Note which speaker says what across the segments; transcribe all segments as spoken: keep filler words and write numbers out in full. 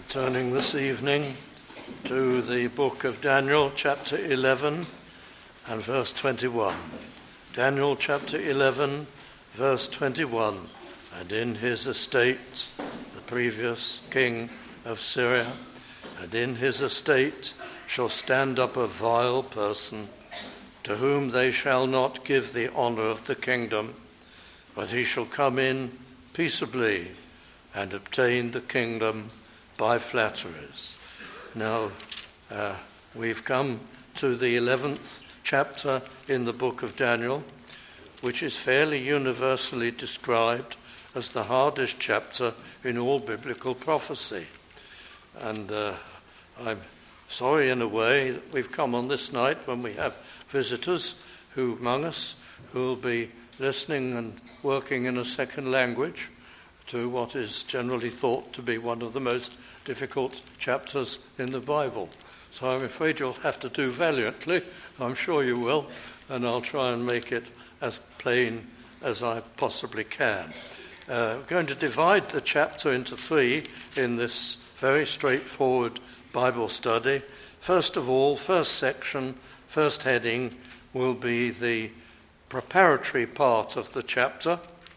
Speaker 1: Turning this evening to the book of Daniel, chapter eleven and verse twenty-one. Daniel chapter eleven, verse twenty-one. And in his estate, the previous king of Syria, and in his estate shall stand up a vile person, to whom they shall not give the honour of the kingdom, but he shall come in peaceably and obtain the kingdom by flatterers. Now, uh, we've come to the eleventh chapter in the book of Daniel, which is fairly universally described as the hardest chapter in all biblical prophecy. And uh, I'm sorry in a way that we've come on this night when we have visitors who among us who will be listening and working in a second language to what is generally thought to be one of the most difficult chapters in the Bible. So I'm afraid you'll have to do valiantly. I'm sure you will, and I'll try and make it as plain as I possibly can. Uh, we're going to divide the chapter into three in this very straightforward Bible study. First of all, first section, first heading will be the preparatory part of the chapter,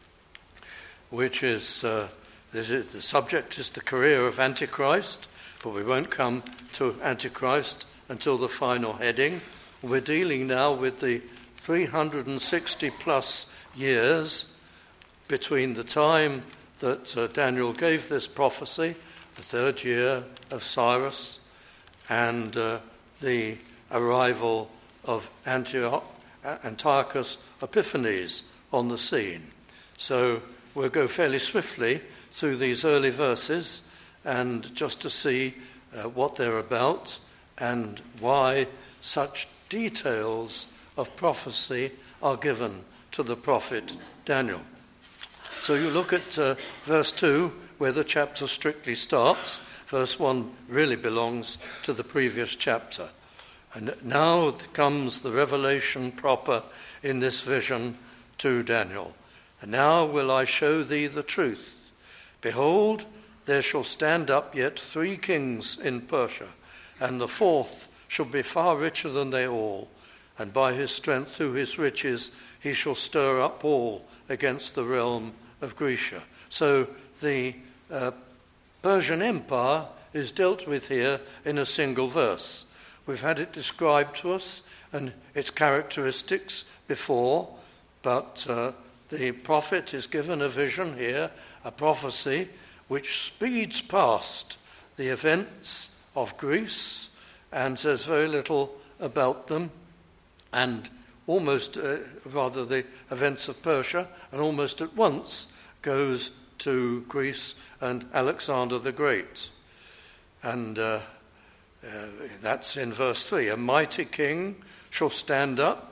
Speaker 1: which is, uh, this is the subject is the career of Antichrist, but we won't come to Antichrist until the final heading. We're dealing now with the three hundred sixty plus years between the time that uh, Daniel gave this prophecy, the third year of Cyrus, and uh, the arrival of Antioch, Antiochus Epiphanes on the scene. So we'll go fairly swiftly through these early verses and just to see uh, what they're about and why such details of prophecy are given to the prophet Daniel. So you look at uh, verse two, where the chapter strictly starts. Verse one really belongs to the previous chapter. And now comes the revelation proper in this vision to Daniel. And now will I show thee the truth. Behold, there shall stand up yet three kings in Persia, and the fourth shall be far richer than they all, and by his strength through his riches he shall stir up all against the realm of Grecia. So the uh, Persian Empire is dealt with here in a single verse. We've had it described to us and its characteristics before, but uh, the prophet is given a vision here, a prophecy, which speeds past the events of Greece and says very little about them, and almost, uh, rather the events of Persia, and almost at once goes to Greece and Alexander the Great. And uh, uh, that's in verse three. A mighty king shall stand up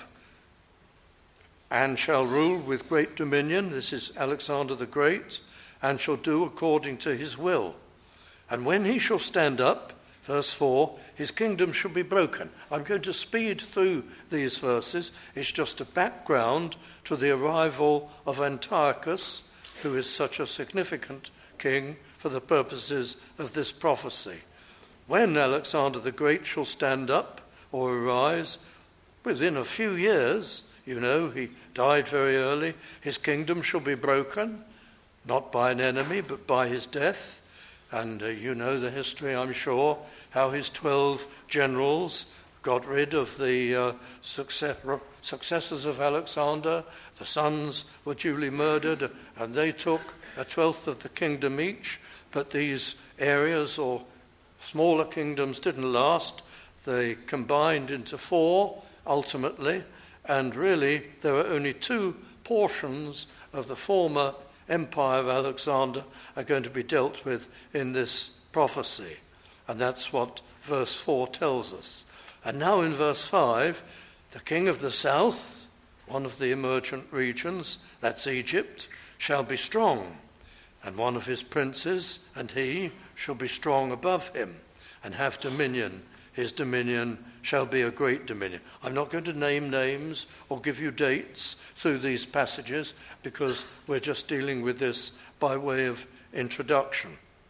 Speaker 1: and shall rule with great dominion. This is Alexander the Great, and shall do according to his will. And when he shall stand up, verse four, his kingdom shall be broken. I'm going to speed through these verses. It's just a background to the arrival of Antiochus, who is such a significant king for the purposes of this prophecy. When Alexander the Great shall stand up or arise, within a few years, you know, he died very early, his kingdom shall be broken, not by an enemy, but by his death. And uh, you know the history, I'm sure, how his twelve generals got rid of the uh, success, successors of Alexander. The sons were duly murdered, and they took a twelfth of the kingdom each. But these areas or smaller kingdoms didn't last. They combined into four, ultimately, and really there were only two portions of the former empire of Alexander are going to be dealt with in this prophecy. And that's what verse four tells us. And now in verse five, the king of the south, one of the emergent regions, that's Egypt, shall be strong, and one of his princes, and he shall be strong above him, and have dominion. His dominion shall be a great dominion. I'm not going to name names or give you dates through these passages because we're just dealing with this by way of introduction.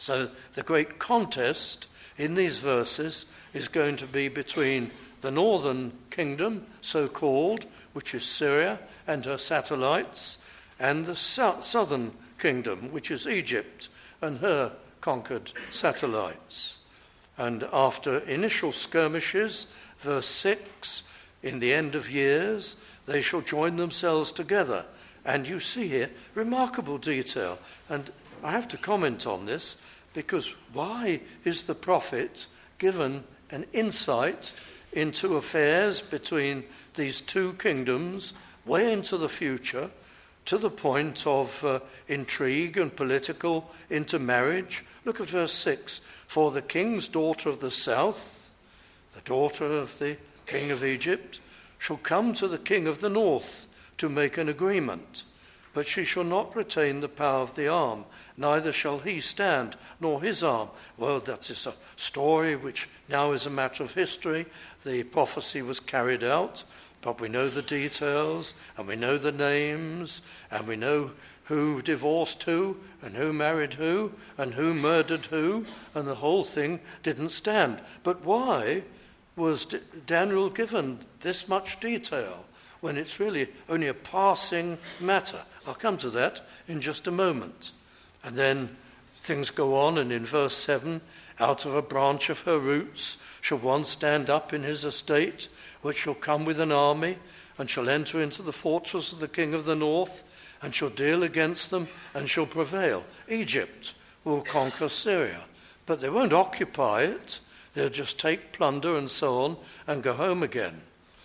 Speaker 1: So the great contest in these verses is going to be between the northern kingdom, so-called, which is Syria and her satellites, and the so- southern kingdom, which is Egypt and her conquered satellites. And after initial skirmishes, verse six, in the end of years, they shall join themselves together. And you see here remarkable detail. And I have to comment on this, because why is the prophet given an insight into affairs between these two kingdoms way into the future, to the point of uh, intrigue and political intermarriage? Look at verse six. For the king's daughter of the south, the daughter of the king of Egypt, shall come to the king of the north to make an agreement, but she shall not retain the power of the arm, neither shall he stand, nor his arm. Well, that is a story which now is a matter of history. The prophecy was carried out, but we know the details, and we know the names, and we know who divorced who, and who married who, and who murdered who, and the whole thing didn't stand. But why was D- Daniel given this much detail when it's really only a passing matter? I'll come to that in just a moment. And then things go on, and in verse seven, out of a branch of her roots shall one stand up in his estate, which shall come with an army, and shall enter into the fortress of the king of the north, and shall deal against them, and shall prevail. Egypt will conquer Syria, but they won't occupy it. They'll just take plunder and so on, and go home again.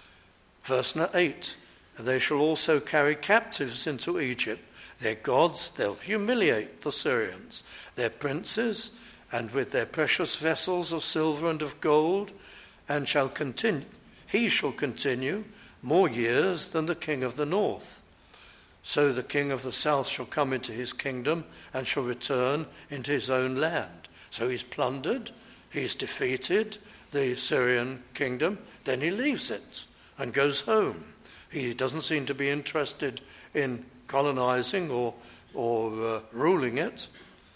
Speaker 1: Verse eight, and they shall also carry captives into Egypt. Their gods, they'll humiliate the Syrians, their princes, and with their precious vessels of silver and of gold, and shall continue, he shall continue more years than the king of the north. So the king of the south shall come into his kingdom, and shall return into his own land. So he's plundered, he's defeated the Syrian kingdom, then he leaves it and goes home. He doesn't seem to be interested in colonizing or, or uh, ruling it.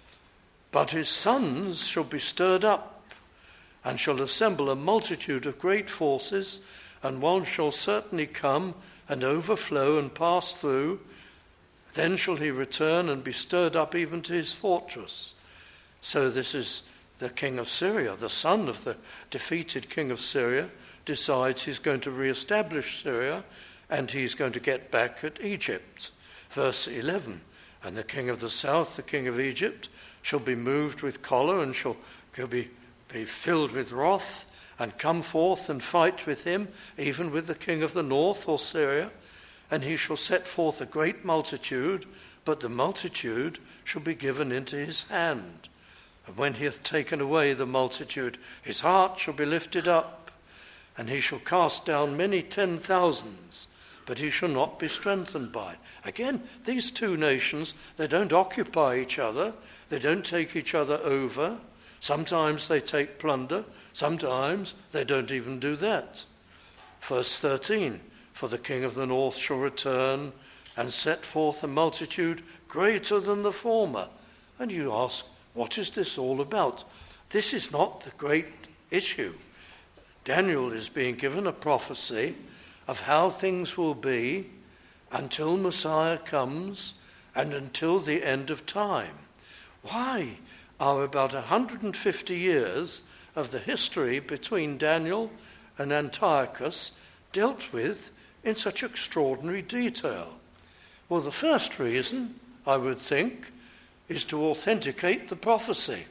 Speaker 1: But his sons shall be stirred up, and shall assemble a multitude of great forces, and one shall certainly come and overflow and pass through. Then shall he return and be stirred up even to his fortress. So this is the king of Syria, the son of the defeated king of Syria, decides he's going to re-establish Syria, and he's going to get back at Egypt. Verse eleven, and the king of the south, the king of Egypt, shall be moved with choler, and shall be, be filled with wrath, and come forth and fight with him, even with the king of the north or Syria. And he shall set forth a great multitude, but the multitude shall be given into his hand. And when he hath taken away the multitude, his heart shall be lifted up, and he shall cast down many ten thousands, but he shall not be strengthened by. Again, these two nations, they don't occupy each other, they don't take each other over. Sometimes they take plunder, sometimes they don't even do that. Verse thirteen, for the king of the north shall return and set forth a multitude greater than the former. And you ask, what is this all about? This is not the great issue. Daniel is being given a prophecy of how things will be until Messiah comes and until the end of time. Why are about one hundred fifty years of the history between Daniel and Antiochus dealt with in such extraordinary detail? Well, the first reason, I would think, is to authenticate the prophecy,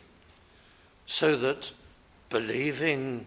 Speaker 1: so that believing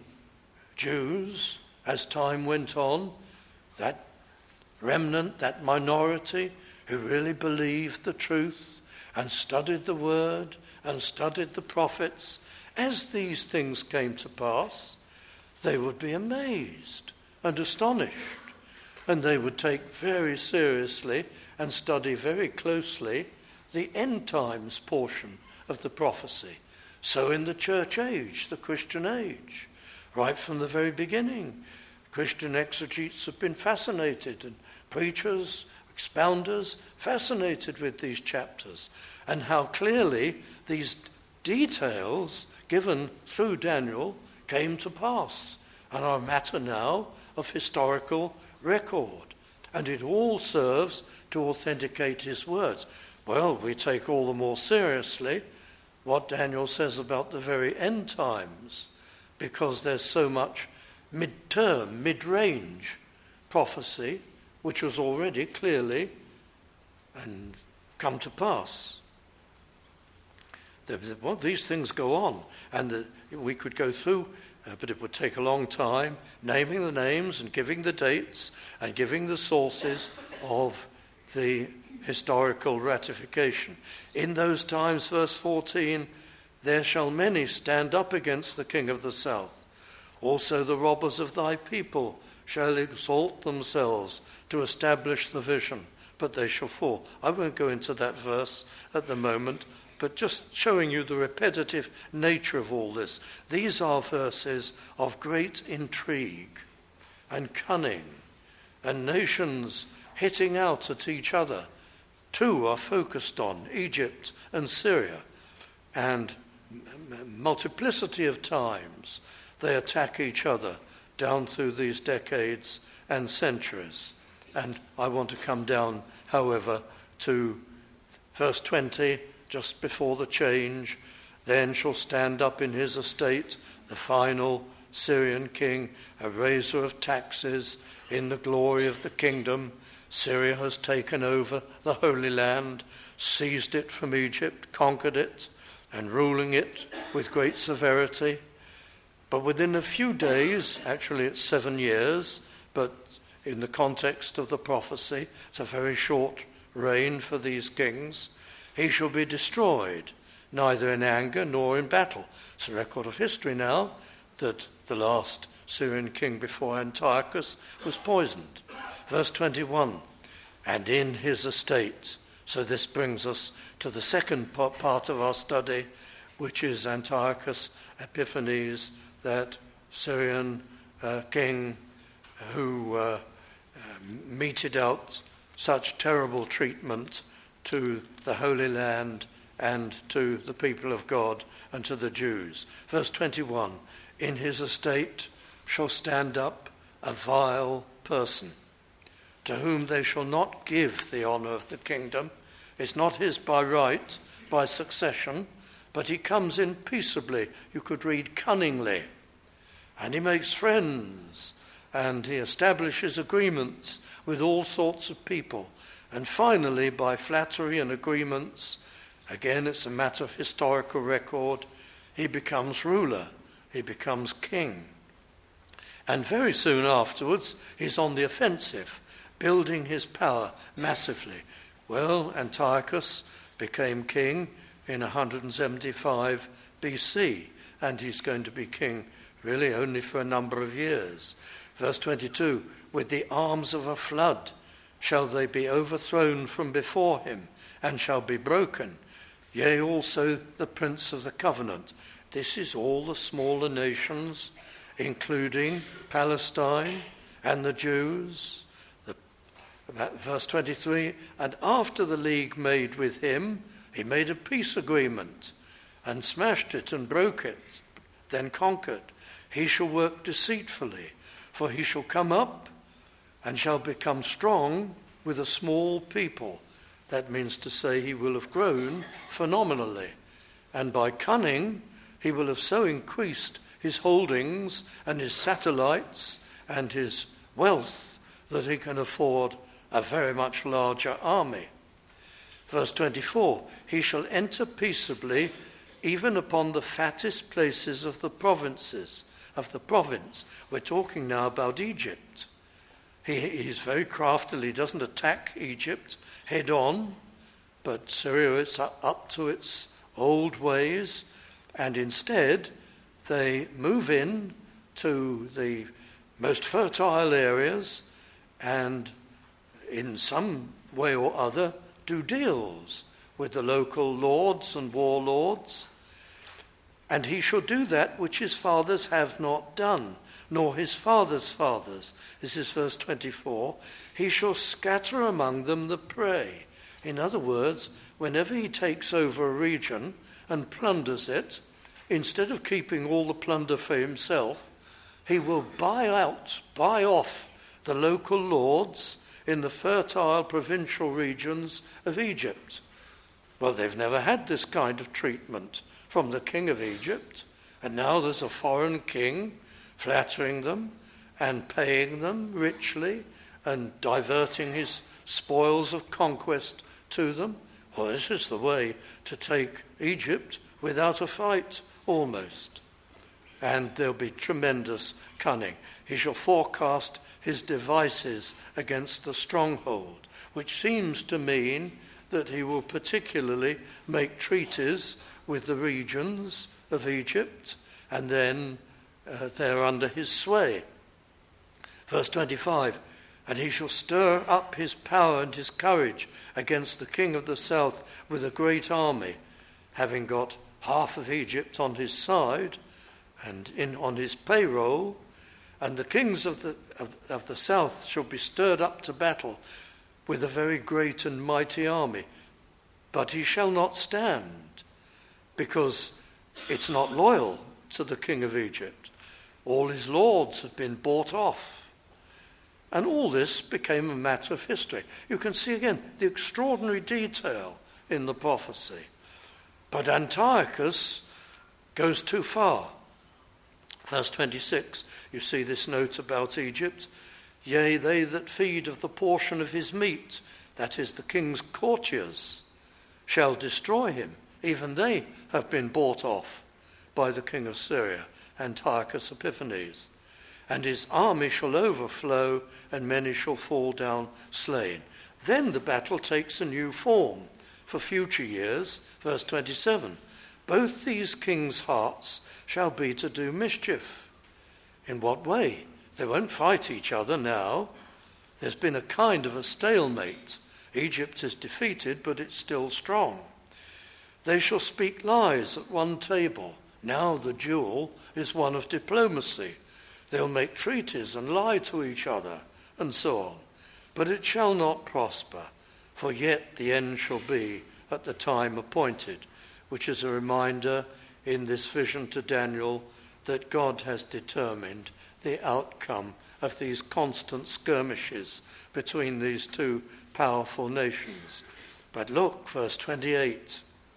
Speaker 1: Jews, as time went on, that remnant, that minority who really believed the truth and studied the word and studied the prophets, as these things came to pass, they would be amazed and astonished, and they would take very seriously and study very closely the end times portion of the prophecy. So in the church age, the Christian age, right from the very beginning, Christian exegetes have been fascinated, and preachers, expounders, fascinated with these chapters, and how clearly these details given through Daniel came to pass and are a matter now of historical record. And it all serves to authenticate his words. Well, we take all the more seriously what Daniel says about the very end times, because there's so much mid-term, mid-range prophecy, which was already clearly and come to pass. Well, these things go on, and the, we could go through, uh, but it would take a long time, naming the names and giving the dates and giving the sources of the historical ratification. In those times, verse fourteen, there shall many stand up against the king of the south. Also the robbers of thy people shall exalt themselves to establish the vision, but they shall fall. I won't go into that verse at the moment, but just showing you the repetitive nature of all this. These are verses of great intrigue and cunning, and nations hitting out at each other. Two are focused on, Egypt and Syria, and multiplicity of times they attack each other down through these decades and centuries. And I want to come down, however, to verse twenty, just before the change. Then shall stand up in his estate the final Syrian king, a raiser of taxes in the glory of the kingdom. Syria has taken over the Holy Land, seized it from Egypt, conquered it, and ruling it with great severity. But within a few days, actually it's seven years, but in the context of the prophecy, it's a very short reign for these kings, he shall be destroyed, neither in anger nor in battle. It's a record of history now that the last Syrian king before Antiochus was poisoned. Verse twenty-one, and in his estate. So this brings us to the second part of our study, which is Antiochus Epiphanes, that Syrian uh, king who uh, uh, meted out such terrible treatment to the Holy Land and to the people of God and to the Jews. Verse twenty-one, in his estate shall stand up a vile person, to whom they shall not give the honour of the kingdom. It's not his by right, by succession, but he comes in peaceably. You could read cunningly. And he makes friends, and he establishes agreements with all sorts of people. And finally, by flattery and agreements, again it's a matter of historical record, he becomes ruler, he becomes king. And very soon afterwards, he's on the offensive, building his power massively. Well, Antiochus became king in one hundred seventy-five B C, and he's going to be king really only for a number of years. Verse twenty-two, with the arms of a flood shall they be overthrown from before him, and shall be broken. Yea, also the prince of the covenant. This is all the smaller nations, including Palestine and the Jews. The, verse twenty-three, and after the league made with him, he made a peace agreement, and smashed it and broke it, then conquered. He shall work deceitfully, for he shall come up and shall become strong with a small people. That means to say he will have grown phenomenally. And by cunning, he will have so increased his holdings and his satellites and his wealth that he can afford a very much larger army. Verse twenty-four, he shall enter peaceably even upon the fattest places of the provinces, of the province. We're talking now about Egypt. He, he's very craftily, doesn't attack Egypt head on, but Syria is up to its old ways, and instead they move in to the most fertile areas and in some way or other do deals with the local lords and warlords. And he shall do that which his fathers have not done, nor his fathers' fathers. This is verse twenty-four. He shall scatter among them the prey. In other words, whenever he takes over a region, and plunders it, instead of keeping all the plunder for himself, he will buy out, buy off the local lords in the fertile provincial regions of Egypt. Well, they've never had this kind of treatment from the king of Egypt, and now there's a foreign king flattering them and paying them richly and diverting his spoils of conquest to them. Well, this is the way to take Egypt without a fight, almost. And there'll be tremendous cunning. He shall forecast his devices against the stronghold, which seems to mean that he will particularly make treaties with the regions of Egypt, and then uh, they're under his sway. Verse twenty-five, and he shall stir up his power and his courage against the king of the south with a great army, having got half of Egypt on his side and in on his payroll, and the kings of the of, of the south shall be stirred up to battle with a very great and mighty army. But he shall not stand, because it's not loyal to the king of Egypt. All his lords have been bought off. And all this became a matter of history. You can see again the extraordinary detail in the prophecy. But Antiochus goes too far. Verse twenty-six, you see this note about Egypt. Yea, they that feed of the portion of his meat, that is the king's courtiers, shall destroy him. Even they have been bought off by the king of Syria, Antiochus Epiphanes. And his army shall overflow, and many shall fall down slain. Then the battle takes a new form for future years. Verse twenty-seven, both these kings' hearts shall be to do mischief. In what way? They won't fight each other now. There's been a kind of a stalemate. Egypt is defeated, but it's still strong. They shall speak lies at one table. Now the duel is one of diplomacy. They'll make treaties and lie to each other, and so on. But it shall not prosper, for yet the end shall be at the time appointed, which is a reminder in this vision to Daniel that God has determined the outcome of these constant skirmishes between these two powerful nations. But look, verse twenty-eight.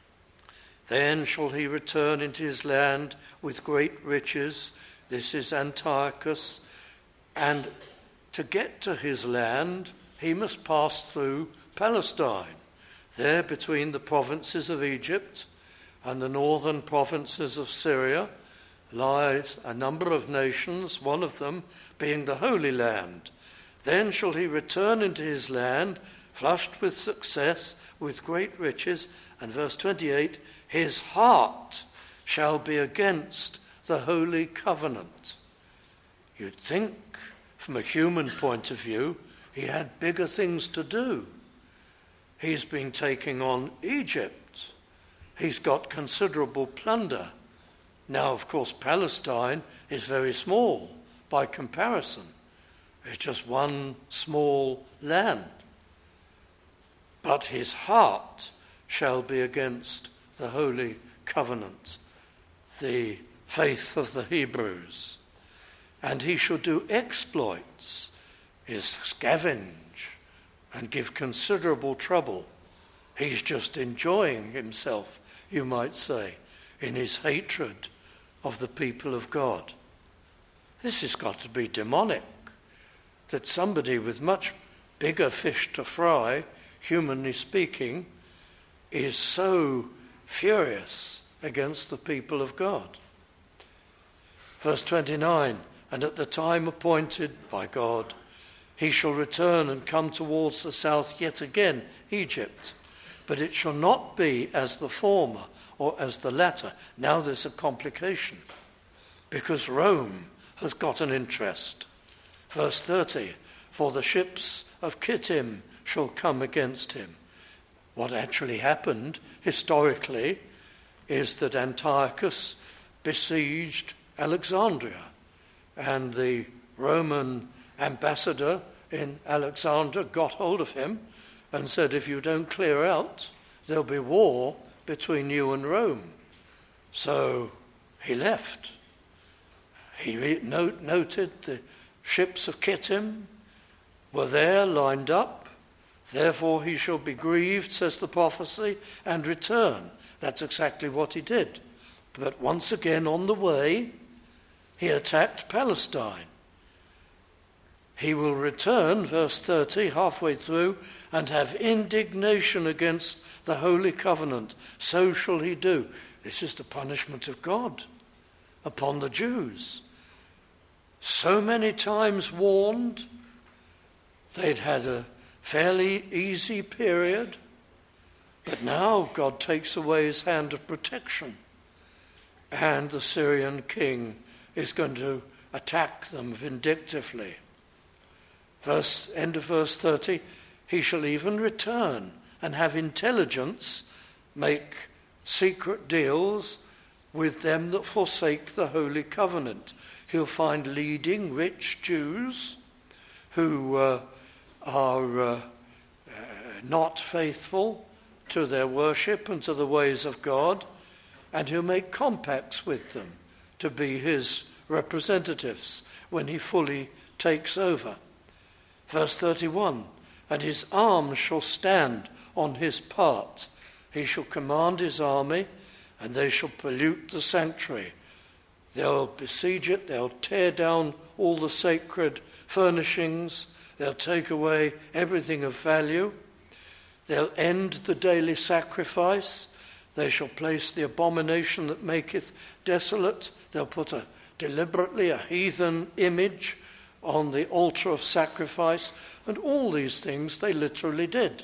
Speaker 1: Then shall he return into his land with great riches. This is Antiochus. And to get to his land, he must pass through Palestine. There between the provinces of Egypt and the northern provinces of Syria lies a number of nations, one of them being the Holy Land. Then shall he return into his land, flushed with success, with great riches. And verse twenty-eight, his heart shall be against the holy covenant. You'd think, from a human point of view, he had bigger things to do. He's been taking on Egypt. He's got considerable plunder. Now, of course, Palestine is very small by comparison. It's just one small land. But his heart shall be against the holy covenant, the faith of the Hebrews. And he shall do exploits, is scavenge, and give considerable trouble. He's just enjoying himself, you might say, in his hatred of the people of God. This has got to be demonic, that somebody with much bigger fish to fry, humanly speaking, is so furious against the people of God. Verse twenty-nine, and at the time appointed by God, he shall return and come towards the south yet again, Egypt. But it shall not be as the former or as the latter. Now there's a complication, because Rome has got an interest. Verse thirty, for the ships of Kittim shall come against him. What actually happened historically is that Antiochus besieged Alexandria, and the Roman ambassador in Alexandria got hold of him and said, if you don't clear out, there'll be war between you and Rome. So he left. He re- note, noted the ships of Kittim were there lined up. Therefore he shall be grieved, says the prophecy, and return. That's exactly what he did. But once again on the way, he attacked Palestine. He will return, verse thirty, halfway through, and have indignation against the holy covenant. So shall he do. This is the punishment of God upon the Jews. So many times warned, they'd had a fairly easy period, but now God takes away his hand of protection, and the Syrian king is going to attack them vindictively. Verse, end of verse thirty, he shall even return and have intelligence, make secret deals with them that forsake the holy covenant. He'll find leading rich Jews who uh, are uh, uh, not faithful to their worship and to the ways of God, and he'll make compacts with them to be his representatives when he fully takes over. Verse thirty-one, and his arm shall stand on his part. He shall command his army, and they shall pollute the sanctuary. They'll besiege it, they'll tear down all the sacred furnishings, they'll take away everything of value, they'll end the daily sacrifice, they shall place the abomination that maketh desolate, they'll put a deliberately a heathen image on the altar of sacrifice, and all these things they literally did.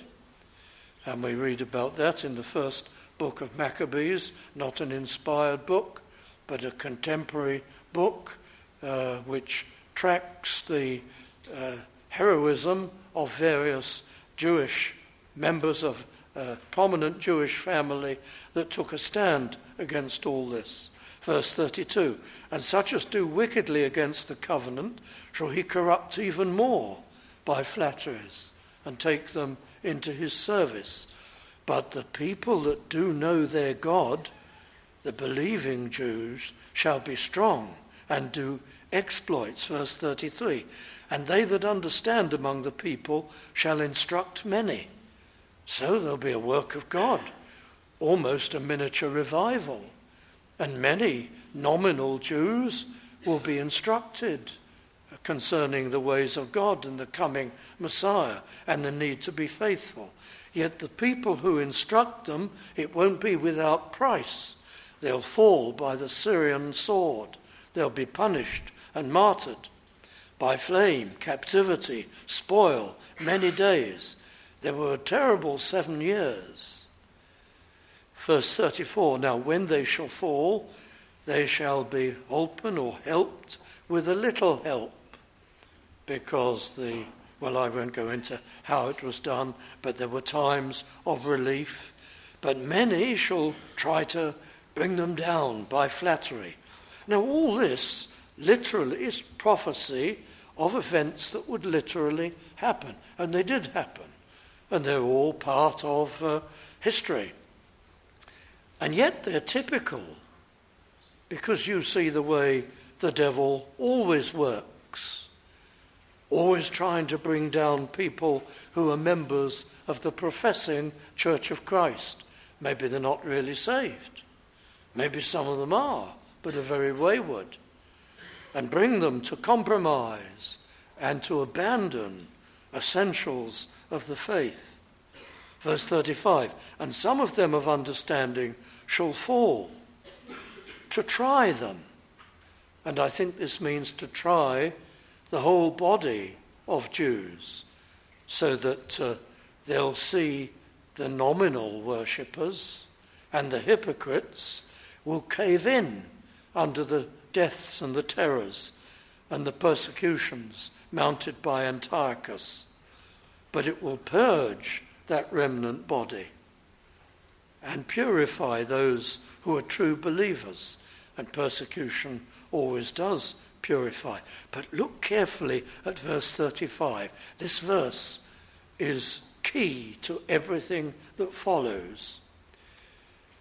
Speaker 1: And we read about that in the first book of Maccabees, not an inspired book, but a contemporary book uh, which tracks the uh, heroism of various Jewish members of a prominent Jewish family that took a stand against all this. Verse thirty-two, and such as do wickedly against the covenant shall he corrupt even more by flatteries and take them into his service. But the people that do know their God, the believing Jews, shall be strong and do exploits. Verse thirty-three, and they that understand among the people shall instruct many. So there'll be a work of God, almost a miniature revival. And many nominal Jews will be instructed concerning the ways of God and the coming Messiah and the need to be faithful. Yet the people who instruct them, it won't be without price. They'll fall by the Syrian sword. They'll be punished and martyred by flame, captivity, spoil, many days. There were a terrible seven years. Verse thirty-four, now when they shall fall, they shall be holpen or helped with a little help, because the, well, I won't go into how it was done, but there were times of relief. But many shall try to bring them down by flattery. Now all this literally is prophecy of events that would literally happen, and they did happen, and they're all part of uh, history. And yet they're typical, because you see the way the devil always works, always trying to bring down people who are members of the professing Church of Christ. Maybe they're not really saved. Maybe some of them are, but are very wayward. And bring them to compromise and to abandon essentials of the faith. Verse thirty-five, and some of them of understanding shall fall, to try them. And I think this means to try the whole body of Jews, so that uh, they'll see the nominal worshippers and the hypocrites will cave in under the deaths and the terrors and the persecutions mounted by Antiochus. But it will purge that remnant body and purify those who are true believers. And persecution always does purify. But look carefully at verse thirty-five. This verse is key to everything that follows.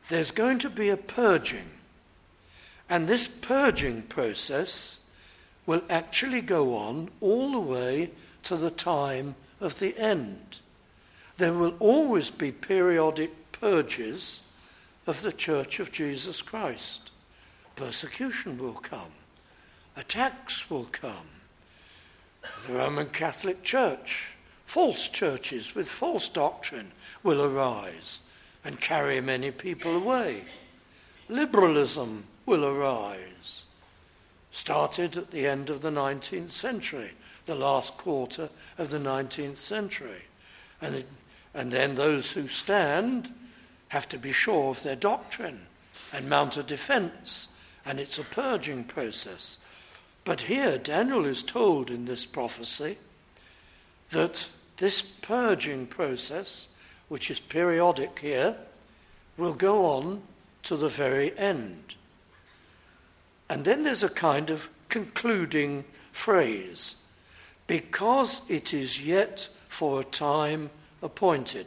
Speaker 1: there's going to be a purging. And this purging process will actually go on all the way to the time of the end. There will always be periodic purges of the Church of Jesus Christ. Persecution will come. Attacks will come. The Roman Catholic Church, false churches with false doctrine will arise and carry many people away. Liberalism will arise. Started at the end of the nineteenth century, the last quarter of the nineteenth century. And, it, and then those who stand have to be sure of their doctrine and mount a defense, and it's a purging process. But here Daniel is told in this prophecy that this purging process, which is periodic here, will go on to the very end. And then there's a kind of concluding phrase, because it is yet for a time appointed.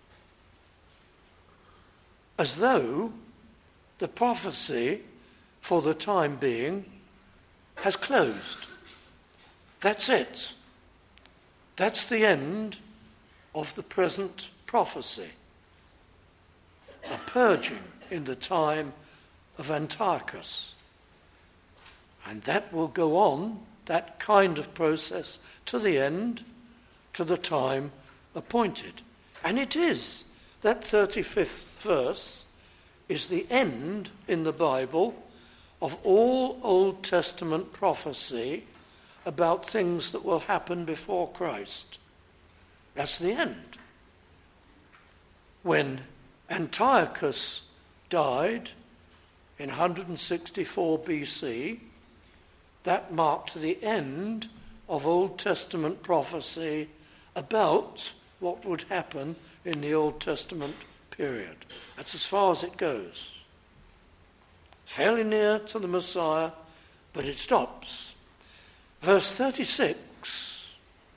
Speaker 1: As though the prophecy for the time being has closed. That's it. That's the end of the present prophecy. A purging in the time of Antiochus. And that will go on, that kind of process, to the end, to the time appointed. And it is. That thirty-fifth verse is the end in the Bible of all Old Testament prophecy about things that will happen before Christ. That's the end. When Antiochus died in one hundred sixty-four B C, that marked the end of Old Testament prophecy about what would happen in the Old Testament period. That's as far as it goes. Fairly near to the Messiah, but it stops. Verse thirty-six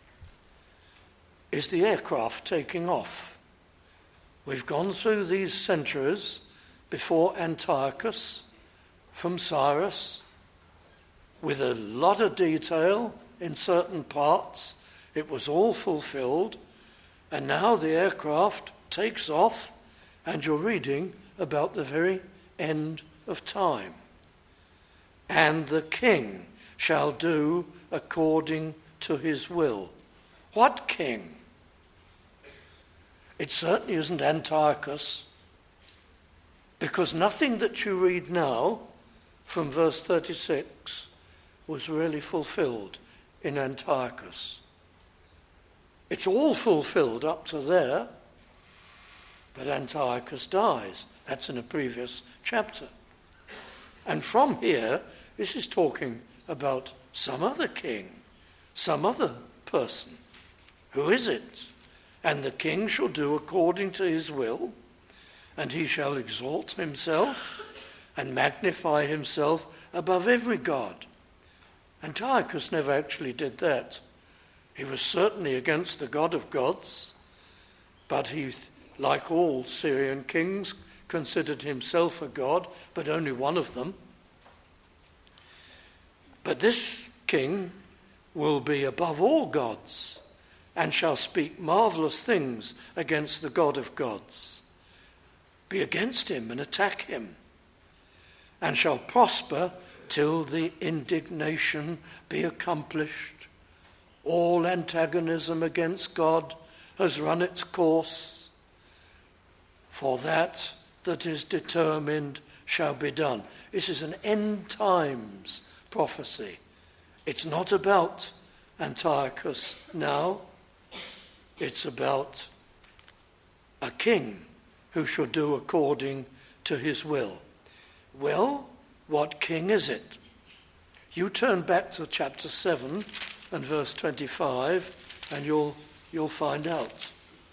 Speaker 1: is the aircraft taking off. We've gone through these centuries before Antiochus, from Cyrus, with a lot of detail in certain parts. It was all fulfilled, and now the aircraft takes off, and you're reading about the very end of time. And the king shall do according to his will. What king? It certainly isn't Antiochus, because nothing that you read now from verse thirty-six was really fulfilled in Antiochus. It's all fulfilled up to there, but Antiochus dies. That's in a previous chapter. And from here, this is talking about some other king, some other person. Who is it? And the king shall do according to his will, and he shall exalt himself and magnify himself above every god. Antiochus never actually did that. He was certainly against the God of gods, but he, like all Syrian kings, considered himself a god, but only one of them. But this king will be above all gods, and shall speak marvelous things against the God of gods, be against him and attack him, and shall prosper till the indignation be accomplished. All antagonism against God has run its course, for that that is determined shall be done. This is an end times prophecy. It's not about Antiochus now. It's about a king who shall do according to his will. Well, what king is it? You turn back to chapter seven and verse twenty-five, and you'll you'll find out.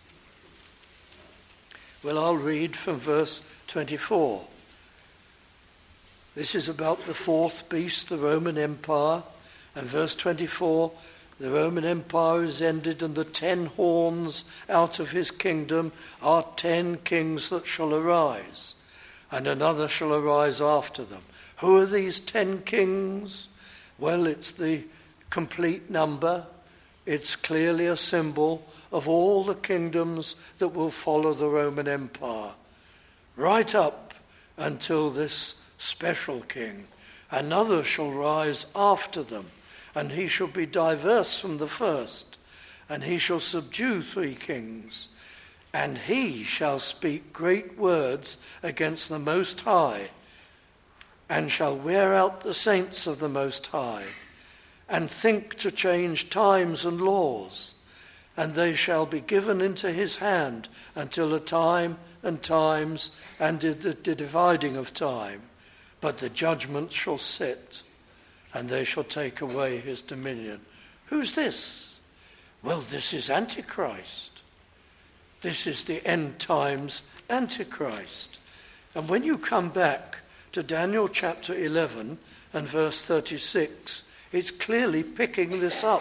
Speaker 1: Well, I'll read from verse twenty-four. This is about the fourth beast, the Roman Empire, and verse twenty-four, the Roman Empire is ended, and the ten horns out of his kingdom are ten kings that shall arise. and another shall arise after them. Who are these ten kings? Well, it's the complete number. It's clearly a symbol of all the kingdoms that will follow the Roman Empire, right up until this special king. Another shall rise after them, and he shall be diverse from the first, and he shall subdue three kings. And he shall speak great words against the Most High, and shall wear out the saints of the Most High, and think to change times and laws. And they shall be given into his hand until a time and times and the, the dividing of time. But the judgment shall sit, and they shall take away his dominion. Who's this? Well, this is Antichrist. This is the end times Antichrist. And when you come back to Daniel chapter eleven and verse thirty-six, it's clearly picking this up.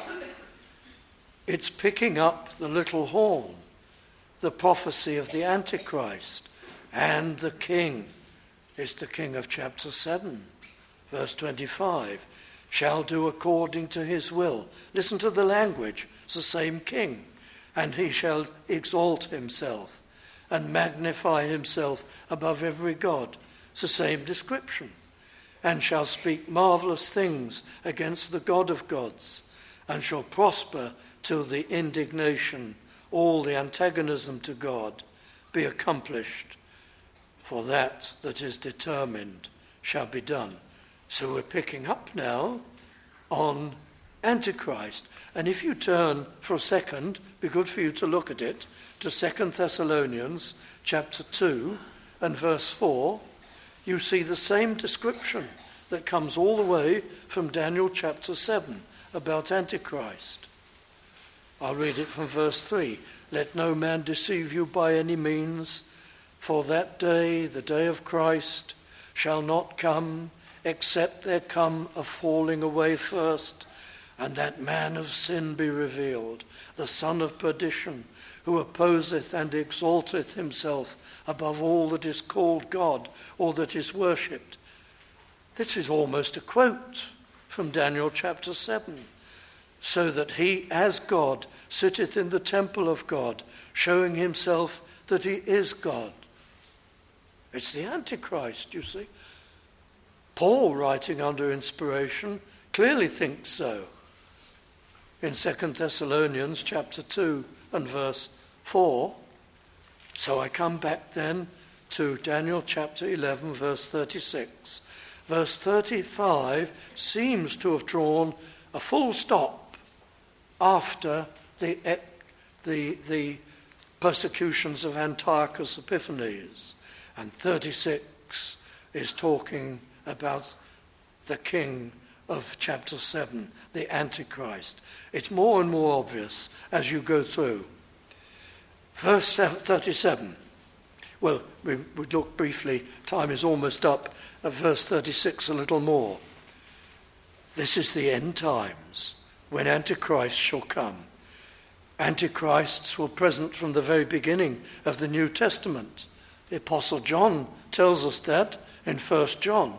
Speaker 1: It's picking up the little horn, the prophecy of the Antichrist, and the king. It's the king of chapter seven, verse twenty-five, shall do according to his will. Listen to the language. It's the same king. And he shall exalt himself and magnify himself above every god. It's the same description. And shall speak marvelous things against the God of gods, and shall prosper till the indignation, all the antagonism to God, be accomplished. For that that is determined shall be done. So we're picking up now on Antichrist. And if you turn for a second, be good for you to look at it, to Second Thessalonians chapter two and verse four, you see the same description that comes all the way from Daniel chapter seven about Antichrist. I'll read it from verse three. Let no man deceive you by any means, for that day, the day of Christ, shall not come, except there come a falling away first, and that man of sin be revealed, the son of perdition, who opposeth and exalteth himself above all that is called God or that is worshipped. This is almost a quote from Daniel chapter seven. So that he, as God, sitteth in the temple of God, showing himself that he is God. It's the Antichrist, you see. Paul, writing under inspiration, clearly thinks so. In Second Thessalonians chapter two and verse four. So I come back then to Daniel chapter eleven, verse thirty-six. Verse thirty-five seems to have drawn a full stop after the, the, the persecutions of Antiochus Epiphanes. And thirty-six is talking about the king of chapter seven, the Antichrist. It's more and more obvious as you go through. Verse thirty-seven. Well, we, we look briefly, time is almost up, at verse thirty-six a little more. This is the end times, when Antichrist shall come. Antichrists were present from the very beginning of the New Testament. The Apostle John tells us that in First John.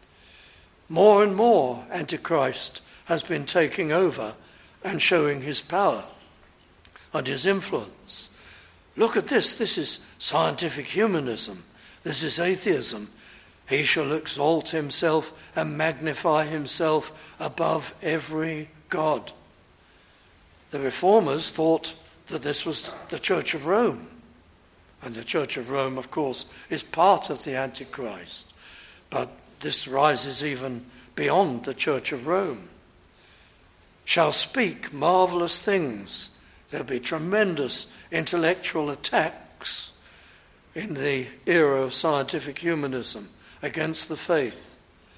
Speaker 1: More and more Antichrist has been taking over and showing his power and his influence. Look at this. This is scientific humanism. This is atheism. He shall exalt himself and magnify himself above every god. The Reformers thought that this was the Church of Rome. And the Church of Rome, of course, is part of the Antichrist. But this rises even beyond the Church of Rome. Shall speak marvelous things. There'll be tremendous intellectual attacks in the era of scientific humanism against the faith.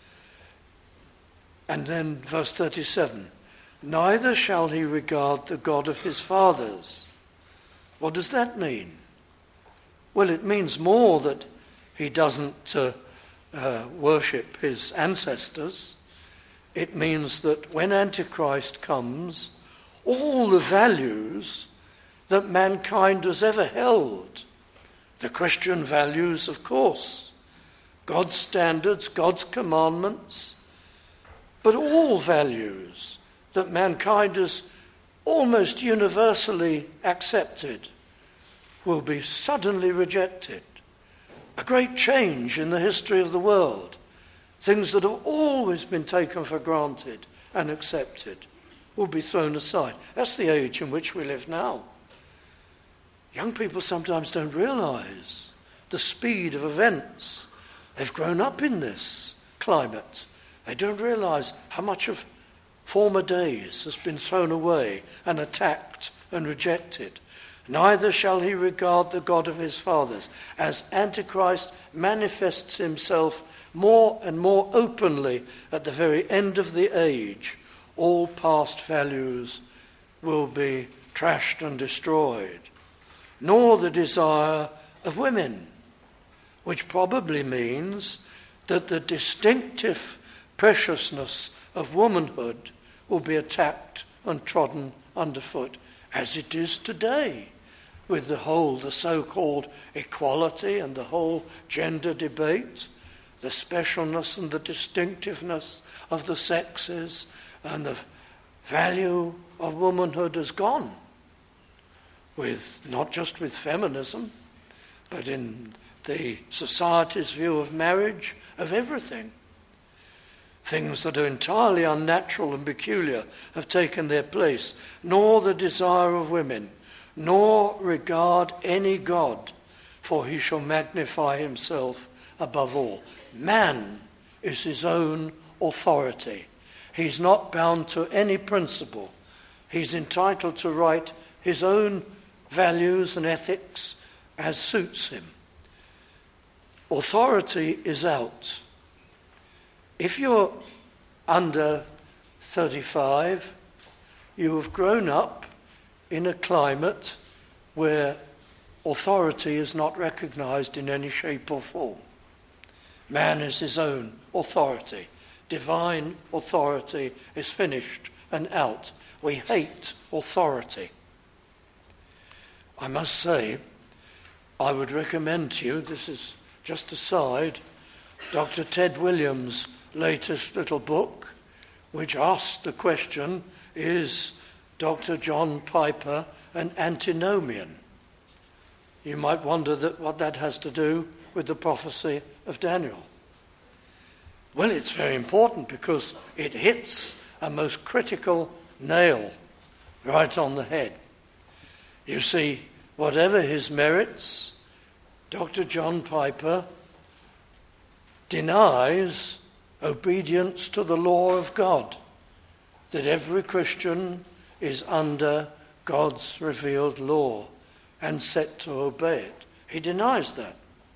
Speaker 1: And then verse thirty-seven. Neither shall he regard the God of his fathers. What does that mean? Well, it means more that he doesn't uh, uh, worship his ancestors. It means that when Antichrist comes, all the values that mankind has ever held, the Christian values, of course, God's standards, God's commandments, but all values that mankind has almost universally accepted will be suddenly rejected. A great change in the history of the world. Things that have always been taken for granted and accepted will be thrown aside. That's the age in which we live now. Young people sometimes don't realise the speed of events. They've grown up in this climate. They don't realise how much of former days has been thrown away and attacked and rejected. Neither shall he regard the God of his fathers. As Antichrist manifests himself more and more openly at the very end of the age, all past values will be trashed and destroyed. Nor the desire of women, which probably means that the distinctive preciousness of womanhood will be attacked and trodden underfoot, as it is today, with the whole, the so-called equality and the whole gender debate, the specialness and the distinctiveness of the sexes and the value of womanhood has gone, with not just with feminism, but in the society's view of marriage, of everything. Things that are entirely unnatural and peculiar have taken their place, nor the desire of women, nor regard any God, for he shall magnify himself above all. Man is his own authority. He's not bound to any principle. He's entitled to write his own values and ethics as suits him. Authority is out. If you're under thirty-five, you have grown up in a climate where authority is not recognised in any shape or form. Man is his own authority. Divine authority is finished and out. We hate authority. I must say, I would recommend to you, this is just aside, Doctor Ted Williams' latest little book, which asks the question, is Doctor John Piper an antinomian? You might wonder that what that has to do with the prophecy of Daniel. Well, it's very important because it hits a most critical nail right on the head. You see, whatever his merits, Doctor John Piper denies obedience to the law of God, that every Christian is under God's revealed law and set to obey it. He denies that.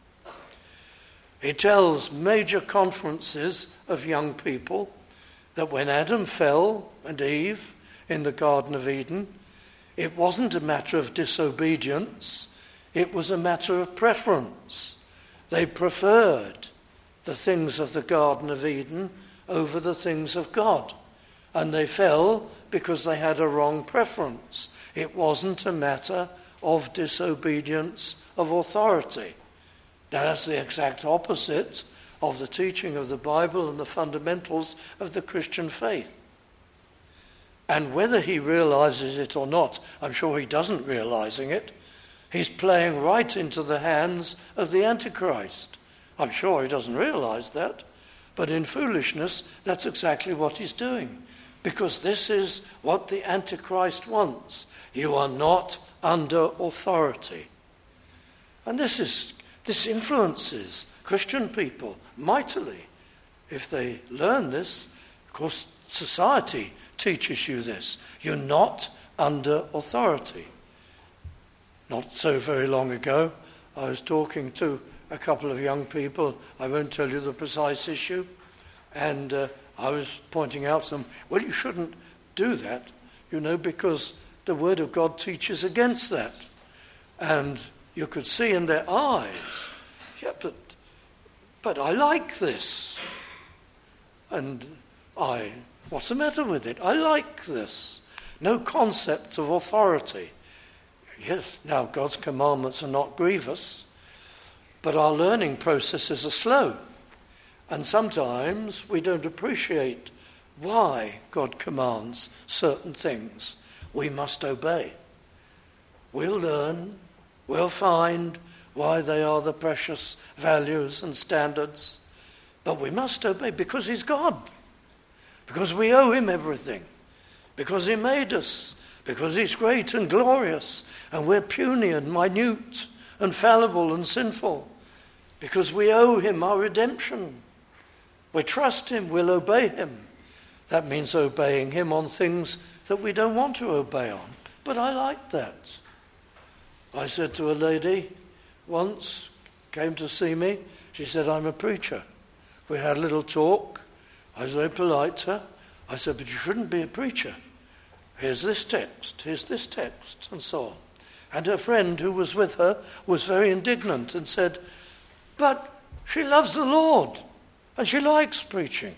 Speaker 1: He tells major conferences of young people that when Adam fell and Eve in the Garden of Eden, it wasn't a matter of disobedience, it was a matter of preference. They preferred the things of the Garden of Eden over the things of God, and they fell because they had a wrong preference. It wasn't a matter of disobedience of authority. Now, that's the exact opposite of the teaching of the Bible and the fundamentals of the Christian faith. And whether he realizes it or not, I'm sure he doesn't realizing it, he's playing right into the hands of the Antichrist. I'm sure he doesn't realize that, but in foolishness, that's exactly what he's doing, because this is what the Antichrist wants. You are not under authority. And this is this influences Christian people mightily. If they learn this, of course, society teaches you this. You're not under authority. Not so very long ago, I was talking to a couple of young people. I won't tell you the precise issue. And uh, I was pointing out to them, well, you shouldn't do that, you know, because the Word of God teaches against that. And you could see in their eyes, yeah, but, but I like this. And I, what's the matter with it? I like this. No concept of authority. Yes, now God's commandments are not grievous, but our learning processes are slow. And sometimes we don't appreciate why God commands certain things. We must obey. We'll learn, we'll find why they are the precious values and standards, but we must obey because he's God, because we owe him everything, because he made us, because he's great and glorious, and we're puny and minute and fallible and sinful, because we owe him our redemption. We trust him, we'll obey him. That means obeying him on things that we don't want to obey on. But I like that. I said to a lady once, came to see me, she said, I'm a preacher. We had a little talk. I was very polite to her. I said, but you shouldn't be a preacher. Here's this text, here's this text, and so on. And her friend who was with her was very indignant and said, but she loves the Lord and she likes preaching.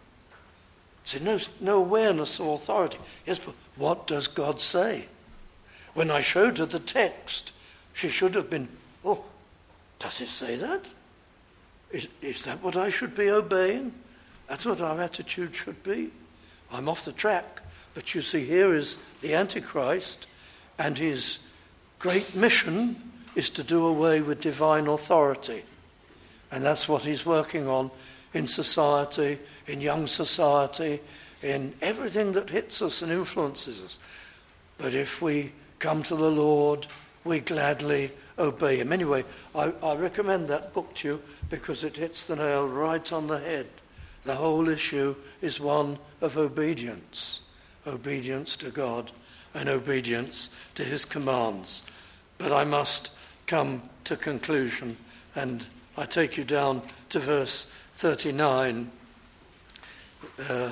Speaker 1: See, no, no awareness of authority. Yes, but what does God say? When I showed her the text, she should have been, oh, does it say that? Is, is that what I should be obeying? That's what our attitude should be. I'm off the track, but you see, here is the Antichrist, and his great mission is to do away with divine authority. And that's what he's working on in society, in young society, in everything that hits us and influences us. But if we come to the Lord, we gladly obey him. Anyway, I, I recommend that book to you because it hits the nail right on the head. The whole issue is one of obedience. Obedience to God and obedience to his commands. But I must come to conclusion, and I take you down to verse thirty-nine, uh,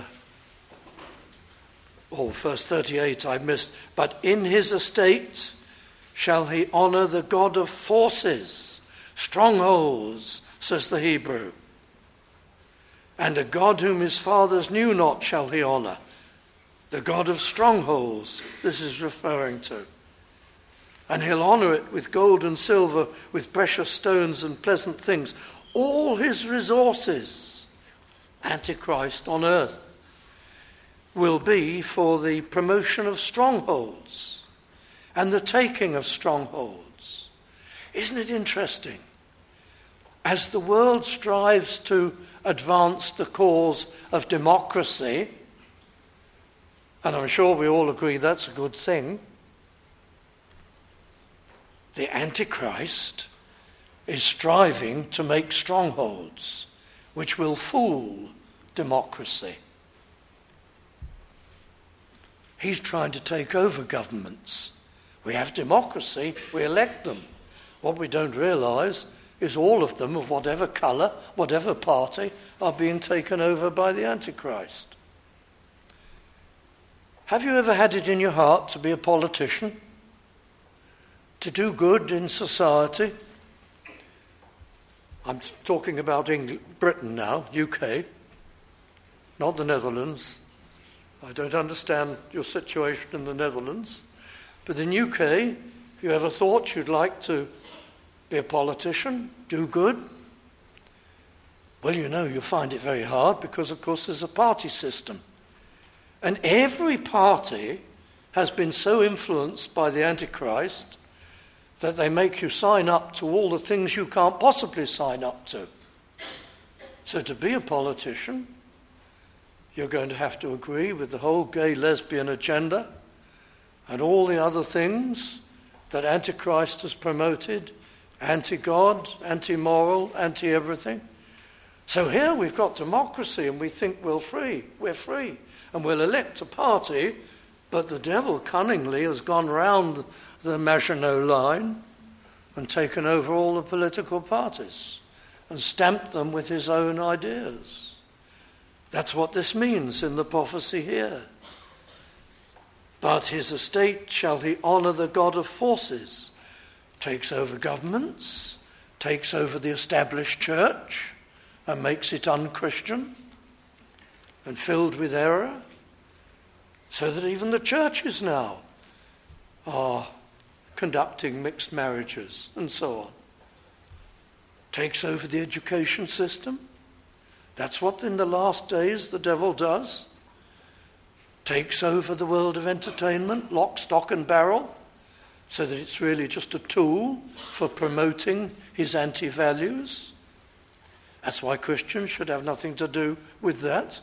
Speaker 1: or verse thirty-eight I missed. But in his estate shall he honour the God of forces, strongholds, says the Hebrew. And a God whom his fathers knew not shall he honour, the God of strongholds, this is referring to. And he'll honour it with gold and silver, with precious stones and pleasant things. All his resources, Antichrist on earth, will be for the promotion of strongholds and the taking of strongholds. Isn't it interesting? As the world strives to advance the cause of democracy, and I'm sure we all agree that's a good thing, the Antichrist is striving to make strongholds which will fool democracy. He's trying to take over governments. We have democracy, we elect them. What we don't realise is all of them, of whatever colour, whatever party, are being taken over by the Antichrist. Have you ever had it in your heart to be a politician? To do good in society? I'm talking about England, Britain now, U K, not the Netherlands. I don't understand your situation in the Netherlands. But in U K, if you ever thought you'd like to be a politician, do good, well, you know, you'll find it very hard because, of course, there's a party system. And every party has been so influenced by the Antichrist that they make you sign up to all the things you can't possibly sign up to. So to be a politician, you're going to have to agree with the whole gay lesbian agenda and all the other things that Antichrist has promoted, anti-God, anti-moral, anti-everything. So here we've got democracy and we think we're free, we're free, and we'll elect a party, but the devil cunningly has gone round the Maginot Line and taken over all the political parties and stamped them with his own ideas. That's what this means in the prophecy here. But his estate shall he honour the God of forces, takes over governments, takes over the established church and makes it unchristian and filled with error, so that even the churches now are conducting mixed marriages and so on. Takes over the education system, That's what in the last days the devil does. Takes over the world of entertainment, lock, stock and barrel, so that it's really just a tool for promoting his anti-values. That's why Christians should have nothing to do with that.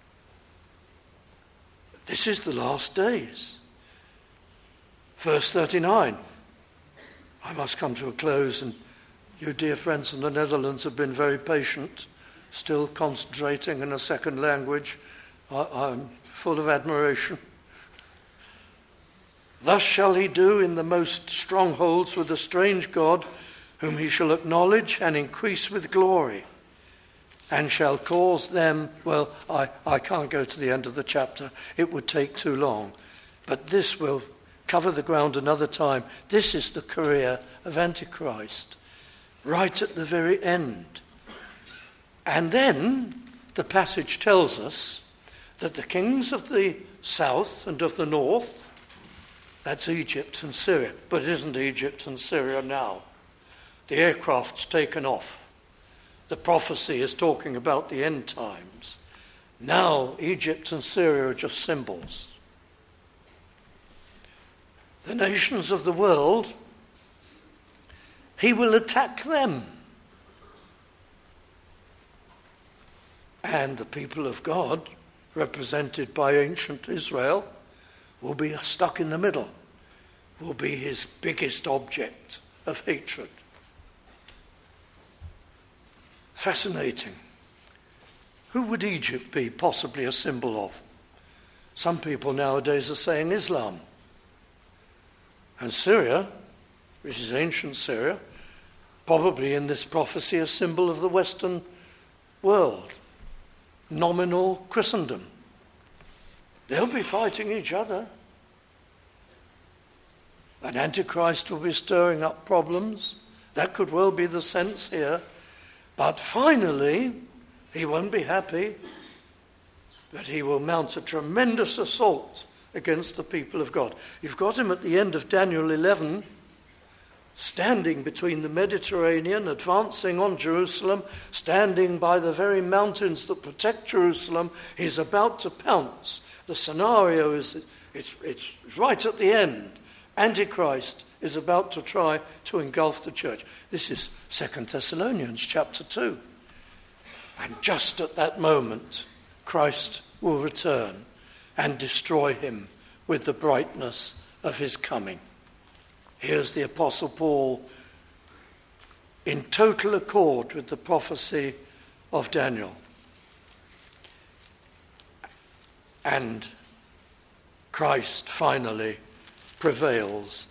Speaker 1: This is the last days. Verse thirty-nine. I must come to a close, and you dear friends in the Netherlands have been very patient, still concentrating in a second language. I, I'm full of admiration. Thus shall he do in the most strongholds with a strange God, whom he shall acknowledge and increase with glory, and shall cause them, well, I, I can't go to the end of the chapter, it would take too long, but this will cover the ground another time. This is the career of Antichrist, right at the very end. And then the passage tells us that the kings of the south and of the north, that's Egypt and Syria, but it isn't Egypt and Syria now. The aircraft's taken off. The prophecy is talking about the end times. Now Egypt and Syria are just symbols. The nations of the world, he will attack them. And the people of God, represented by ancient Israel, will be stuck in the middle, will be his biggest object of hatred. Fascinating. Who would Egypt be possibly a symbol of? Some people nowadays are saying Islam. And Syria, which is ancient Syria, probably in this prophecy a symbol of the Western world, nominal Christendom. They'll be fighting each other. And Antichrist will be stirring up problems. That could well be the sense here. But finally, he won't be happy, but he will mount a tremendous assault against the people of God. You've got him at the end of Daniel eleven, standing between the Mediterranean, advancing on Jerusalem, standing by the very mountains that protect Jerusalem. He's about to pounce. The scenario is, it's, it's right at the end. Antichrist is about to try to engulf the church. This is Second Thessalonians chapter two. And just at that moment, Christ will return and destroy him with the brightness of his coming. Here's the Apostle Paul in total accord with the prophecy of Daniel. And Christ finally prevails.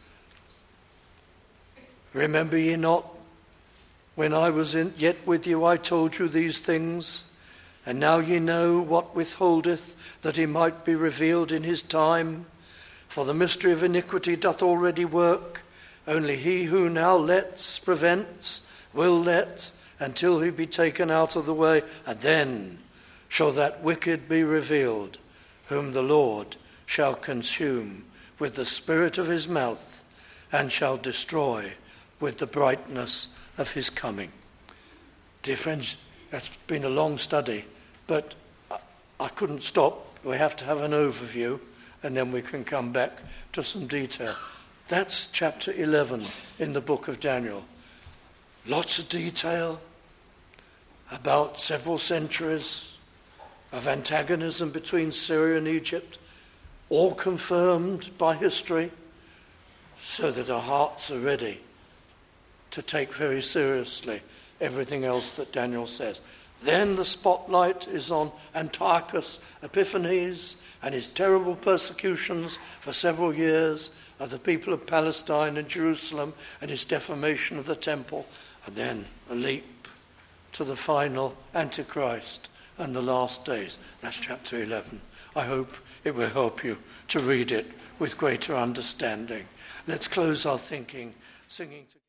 Speaker 1: Remember ye not, when I was in, yet with you I told you these things, and now ye know what withholdeth, that he might be revealed in his time. For the mystery of iniquity doth already work, only he who now lets, prevents, will let, until he be taken out of the way, and then shall that wicked be revealed, whom the Lord shall consume with the spirit of his mouth, and shall destroy with the brightness of his coming. Dear friends, that's been a long study, but I couldn't stop. We have to have an overview, and then we can come back to some detail. That's chapter eleven in the book of Daniel. Lots of detail about several centuries of antagonism between Syria and Egypt, all confirmed by history, so that our hearts are ready to take very seriously everything else that Daniel says. Then the spotlight is on Antiochus Epiphanes and his terrible persecutions for several years of the people of Palestine and Jerusalem, and his defamation of the temple, and then a leap to the final Antichrist and the last days. That's chapter eleven. I hope it will help you to read it with greater understanding. Let's close our thinking, singing together.